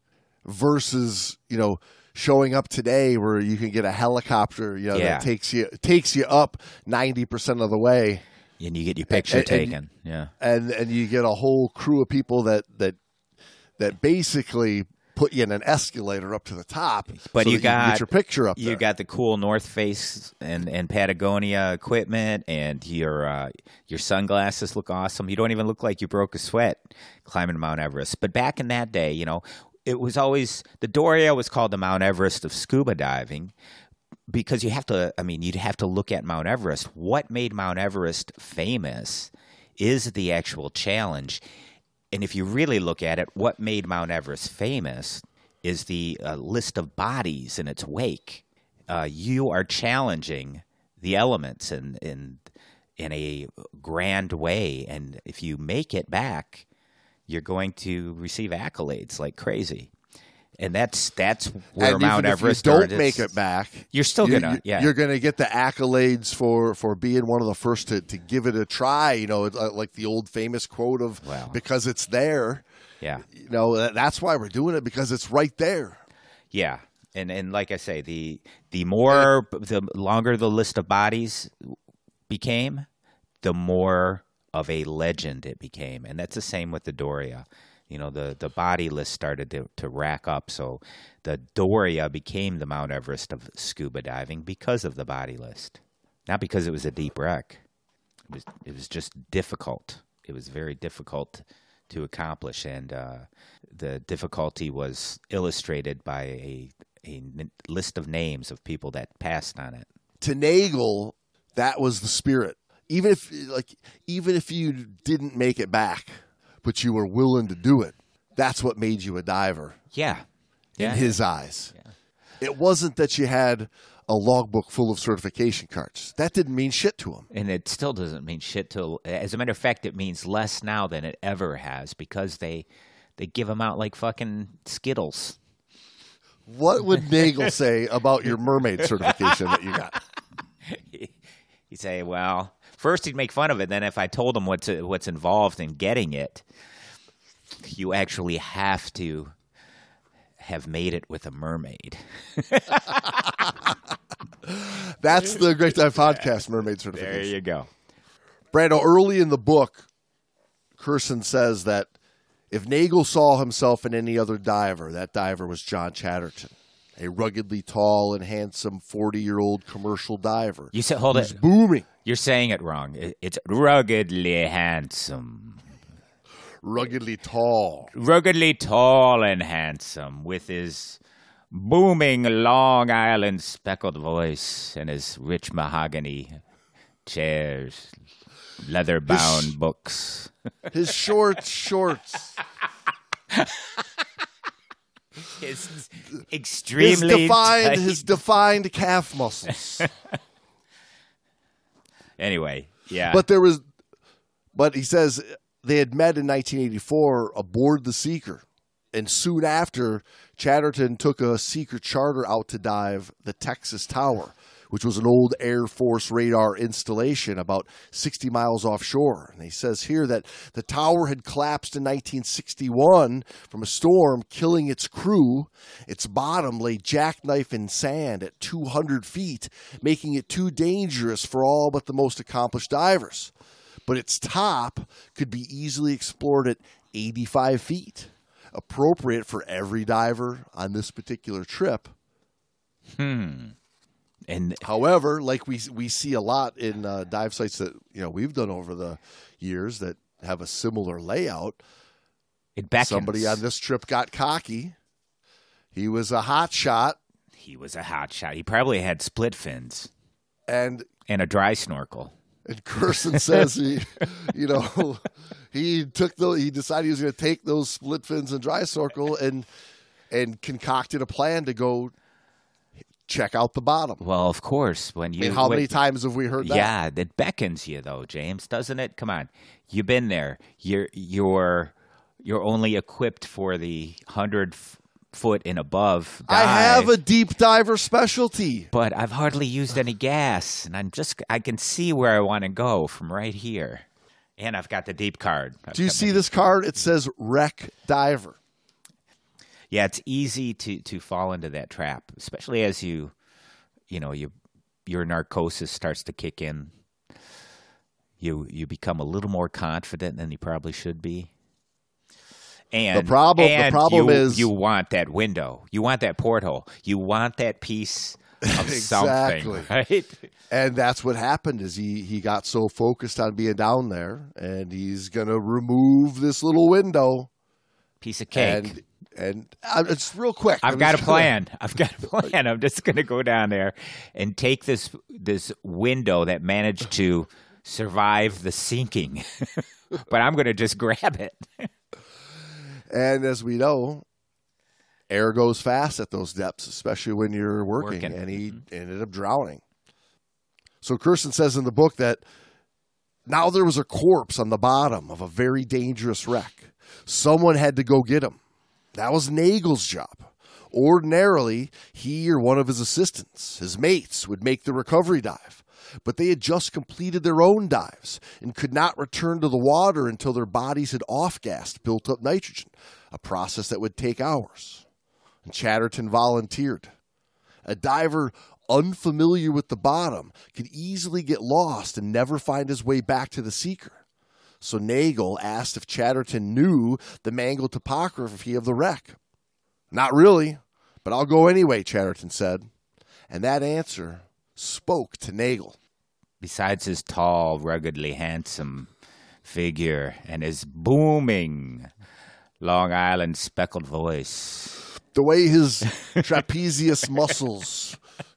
versus, you know, showing up today where you can get a helicopter, you know, Yeah. that takes you takes you up ninety percent of the way. And you get your picture And- and- taken. Yeah. And and you get a whole crew of people that that that basically put you in an escalator up to the top, But so you that can got get your picture up You there. got the cool North Face and, and Patagonia equipment, and your uh, your sunglasses look awesome. You don't even look like you broke a sweat climbing Mount Everest. But back in that day, you know, it was always the Doria was called the Mount Everest of scuba diving because you have to. I mean, you'd have to look at Mount Everest. What made Mount Everest famous is the actual challenge. And if you really look at it, what made Mount Everest famous is the uh, list of bodies in its wake. Uh, you are challenging the elements in, in in a grand way, and if you make it back, you're going to receive accolades like crazy. And that's that's where and Mount even Everest if you don't earned make its- it back, You're still you- gonna you- yeah. you're gonna get the accolades for for being one of the first to, to give it a try. You know, it's uh, like the old famous quote of Wow. "because it's there." yeah. You know, that- that's why we're doing it, because it's right there. Yeah, and and like I say, the the more the longer the list of bodies became, the more of a legend it became, and that's the same with the Doria. You know, the the body list started to, to rack up, so the Doria became the Mount Everest of scuba diving because of the body list, not because it was a deep wreck. It was it was just difficult. It was very difficult to accomplish, and uh, the difficulty was illustrated by a a n- list of names of people that passed on it. To Nagel, that was the spirit. Even if like even if you didn't make it back, but you were willing to do it, that's what made you a diver Yeah, in yeah. his eyes. It wasn't that you had a logbook full of certification cards. That didn't mean shit to him. And it still doesn't mean shit to. As a matter of fact, it means less now than it ever has because they they give them out like fucking Skittles. What would Nagel say about your mermaid certification that you got? He'd say, well, first he'd make fun of it. Then if I told him what's what's involved in getting it, you actually have to have made it with a mermaid. That's the Great Dive Podcast mermaid There certification. you go. Brando, early in the book, Curson says that if Nagel saw himself in any other diver, that diver was John Chatterton, a ruggedly tall and handsome forty-year-old commercial diver. You said, hold who's it. booming. You're saying it wrong. It- It's ruggedly handsome. Ruggedly tall. Ruggedly tall and handsome with his booming Long Island speckled voice and his rich mahogany chairs, leather-bound books. His short shorts. His His extremely defined tight- his defined calf muscles. Anyway, yeah. But there was but he says they had met in nineteen eighty-four aboard the Seeker. And soon after, Chatterton took a Seeker charter out to dive the Texas Tower, which was an old Air Force radar installation about sixty miles offshore. And he says here that the tower had collapsed in nineteen sixty-one from a storm, killing its crew. Its bottom lay jackknife in sand at two hundred feet, making it too dangerous for all but the most accomplished divers. But its top could be easily explored at eighty-five feet, appropriate for every diver on this particular trip. and However, like we we see a lot in uh, dive sites that you know we've done over the years that have a similar layout. it beckons. Somebody on this trip got cocky. He was a hot shot, He was a hot shot. He probably had split fins and and a dry snorkel. and Curson says he, you know, he took the he decided he was going to take those split fins and dry circle and and concocted a plan to go check out the bottom. Well, of course. When you I mean, how when- many times have we heard that? Yeah, that beckons you though, James, doesn't it? Come on, you've been there. You're you're you're only equipped for the hundred f- foot and above dive. I have a deep diver specialty. but I've hardly used any gas, and I'm just I can see where I want to go from right here, and I've got the deep card. I've Do you got see my- this card? It says wreck diver. Yeah, it's easy to to fall into that trap, especially as you, you know, you your narcosis starts to kick in. You you become a little more confident than you probably should be. And The problem- the and problem you, is- you want that window, you want that porthole, you want that piece of Exactly. something, right? And that's what happened is he, he got so focused on being down there, and he's going to remove this little window. Piece of cake. And and uh, it's real quick. I've I'm got a just gonna- plan. I've got a plan. I'm just going to go down there and take this this window that managed to survive the sinking, but I'm going to just grab it. And as we know, air goes fast at those depths, especially when you're working. Working. And he ended up drowning. So Kirsten says in the book that now there was a corpse on the bottom of a very dangerous wreck. Someone had to go get him. That was Nagel's job. Ordinarily, he or one of his assistants, his mates, would make the recovery dive. But they had just completed their own dives and could not return to the water until their bodies had off-gassed built-up nitrogen, a process that would take hours. And Chatterton volunteered. A diver unfamiliar with the bottom could easily get lost and never find his way back to the seeker. So Nagel asked if Chatterton knew the mangled topography of the wreck. Not really, but I'll go anyway, Chatterton said. And that answer spoke to Nagel. Besides his tall, ruggedly handsome figure and his booming Long Island speckled voice. The way his trapezius muscles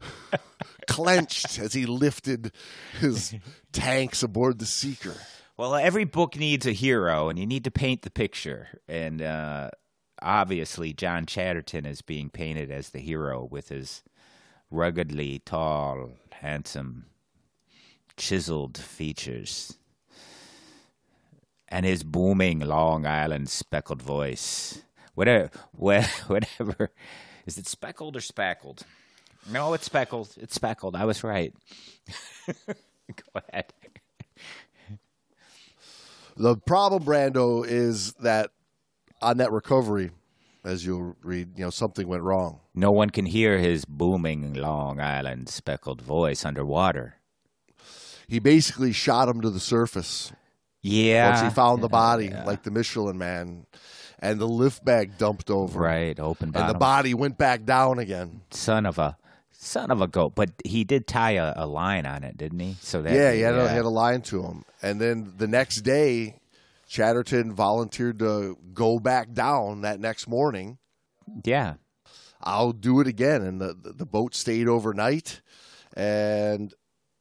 clenched as he lifted his tanks aboard the Seeker. Well, every book needs a hero, and you need to paint the picture. And uh, obviously, John Chatterton is being painted as the hero with his ruggedly tall, handsome, chiseled features and his booming Long Island speckled voice. Whatever, whatever. Is it speckled or spackled? No, it's speckled. It's speckled. I was right. Go ahead. The problem, Brando, is that on that recovery, as you'll read, you know, something went wrong. No one can hear his booming Long Island speckled voice underwater. He basically shot him to the surface. Yeah. Once he found the body, Yeah. like the Michelin Man, and the lift bag dumped over. Right, open bottom. And the body went back down again. Son of a, son of a goat. But he did tie a, a line on it, didn't he? So that Yeah, he had, A, he had a line to him. And then the next day, Chatterton volunteered to go back down that next morning. yeah. I'll do it again. And the, the, the boat stayed overnight. And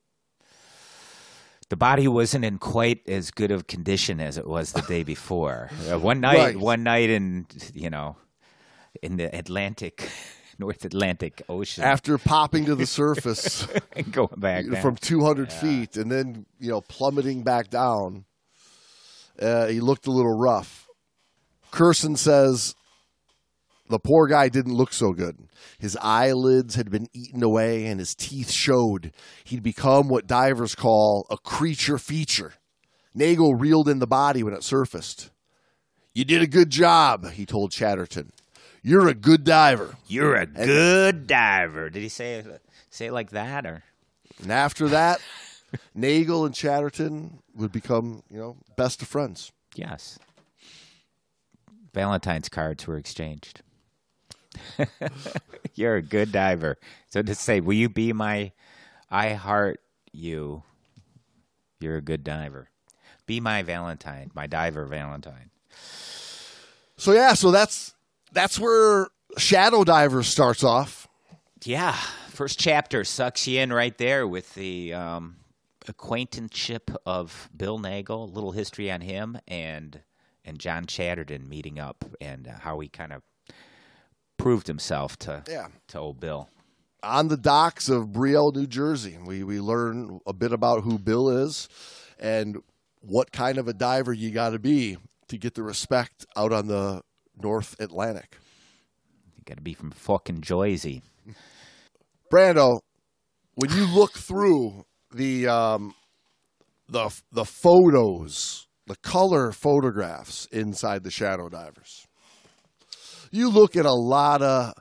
The body wasn't in quite as good of condition as it was the day before. Uh, one night, Right. one night in you know, in the Atlantic, North Atlantic Ocean, after popping to the surface and going back down. from two hundred feet and then, you know, plummeting back down, uh, he looked a little rough. Kirsten says the poor guy didn't look so good. His eyelids had been eaten away and his teeth showed. He'd become what divers call a creature feature. Nagel reeled in the body when it surfaced. "You did a good job," he told Chatterton. "You're a good diver." You're a good diver. Did he say it, say it like that, or? And after that, Nagel and Chatterton would become, you know, best of friends. Yes. Valentine's cards were exchanged. You're a good diver. So to say, will you be my, I heart you. You're a good diver. Be my Valentine, my diver Valentine. So yeah, so that's that's where Shadow Diver starts off. Yeah. First chapter sucks you in right there with the um, acquaintanceship of Bill Nagel, a little history on him, and and John Chatterton meeting up and uh, how he kind of proved himself to Yeah. to old Bill. on the docks of Brielle, New Jersey. We we learn a bit about who Bill is and what kind of a diver you got to be to get the respect out on the North Atlantic. You got to be from fucking Jersey. Brando, when you look through the um, the the photos, the color photographs inside the Shadow Divers, you look at a lot of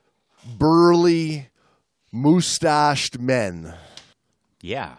burly, mustached men. Yeah.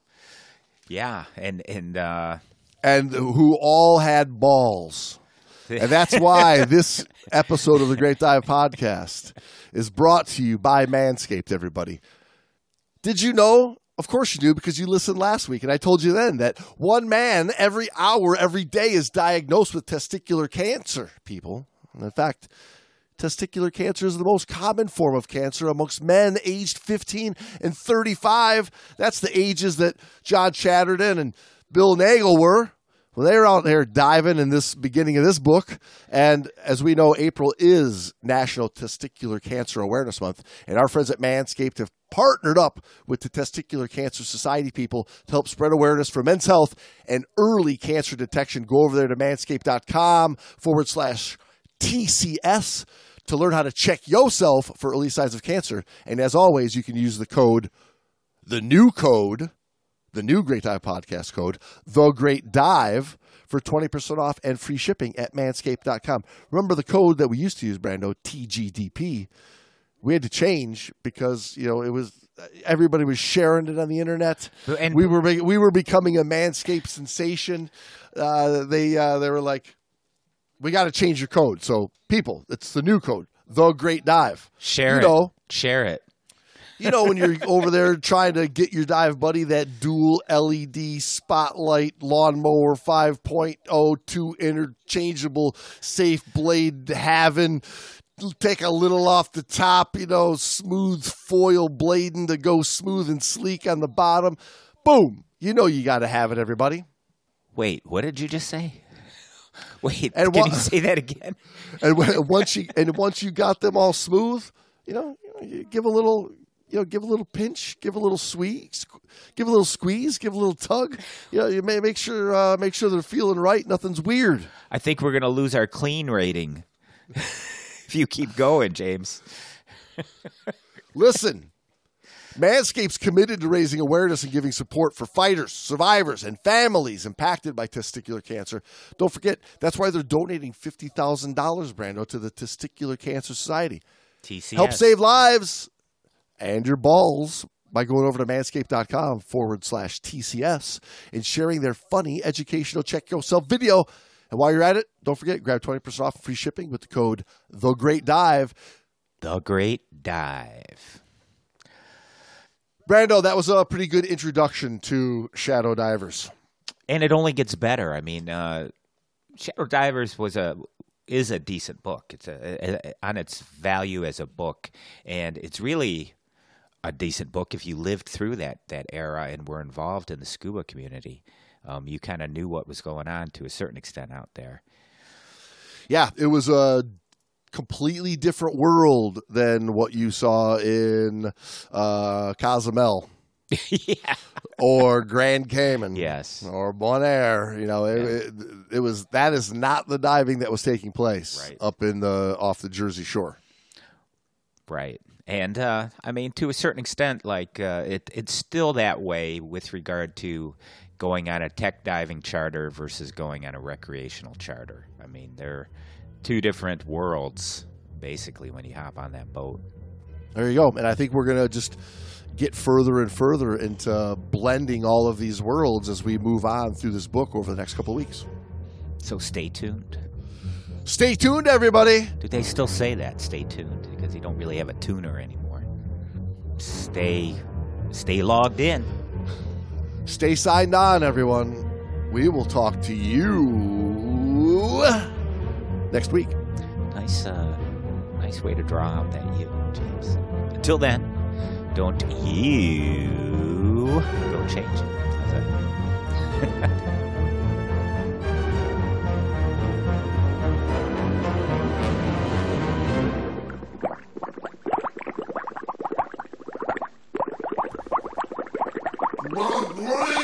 Yeah, and and uh... and who all had balls. And that's why this episode of the Great Dive Podcast is brought to you by Manscaped, everybody. Did you know? Of course you do, because you listened last week, and I told you then that one man every hour, every day is diagnosed with testicular cancer, people. And in fact, testicular cancer is the most common form of cancer amongst men aged fifteen and thirty-five. That's the ages that John Chatterton and Bill Nagel were when they were out there diving in this beginning of this book. And as we know, April is National Testicular Cancer Awareness Month. And our friends at Manscaped have partnered up with the Testicular Cancer Society people to help spread awareness for men's health and early cancer detection. Go over there to manscaped.com forward slash TCS to learn how to check yourself for early signs of cancer. And as always, you can use the code, the new code, the new Great Dive Podcast code, The Great Dive, for twenty percent off and free shipping at manscaped dot com. Remember the code that we used to use, Brando, T G D P. We had to change because, you know, it was everybody was sharing it on the internet. And we were we were becoming a Manscaped sensation. Uh, they uh, they were like, we got to change your code. So, people, it's the new code, The Great Dive. Share you it. Know, Share it. You know, when you're over there trying to get your dive buddy that dual L E D spotlight lawnmower five point oh two interchangeable safe blade having, take a little off the top, you know, smooth foil blading to go smooth and sleek on the bottom. Boom. You know you got to have it, everybody. Wait, what did you just say? Wait, and can wa- you say that again? And once you and once you got them all smooth, you know, you, know, you give a little, you know, give a little pinch, give a little squeeze, give a little squeeze, give a little tug. You know, you may make sure uh, make sure they're feeling right. Nothing's weird. I think we're gonna lose our clean rating if you keep going, James. Listen. Manscaped's committed to raising awareness and giving support for fighters, survivors, and families impacted by testicular cancer. Don't forget, that's why they're donating fifty thousand dollars, Brando, to the Testicular Cancer Society. T C S. Help save lives and your balls by going over to manscaped.com forward slash TCS and sharing their funny educational check yourself video. And while you're at it, don't forget, grab twenty percent off free shipping with the code The Great Dive. The Great Dive. Brando, that was a pretty good introduction to Shadow Divers. And it only gets better. I mean, uh, Shadow Divers was a is a decent book. It's a, a, on its value as a book, and it's really a decent book if you lived through that that era and were involved in the scuba community. Um, you kind of knew what was going on to a certain extent out there. Yeah, it was a completely different world than what you saw in uh, Cozumel. Yeah. Or Grand Cayman. Yes. Or Bonaire. You know, it, Yeah. it, it was that is not the diving that was taking place Right. up in the off the Jersey Shore. Right. And uh, I mean, to a certain extent, like uh, it, it's still that way with regard to going on a tech diving charter versus going on a recreational charter. I mean, they're two different worlds, basically, when you hop on that boat. There you go. And I think we're going to just get further and further into blending all of these worlds as we move on through this book over the next couple of weeks. So stay tuned. Stay tuned, everybody. Do they still say that? Stay tuned, because you don't really have a tuner anymore. Stay, stay logged in. Stay signed on, everyone. We will talk to you next week. Nice, uh, nice way to draw out that you, James. Until then, don't you go change it. How's that? Good morning.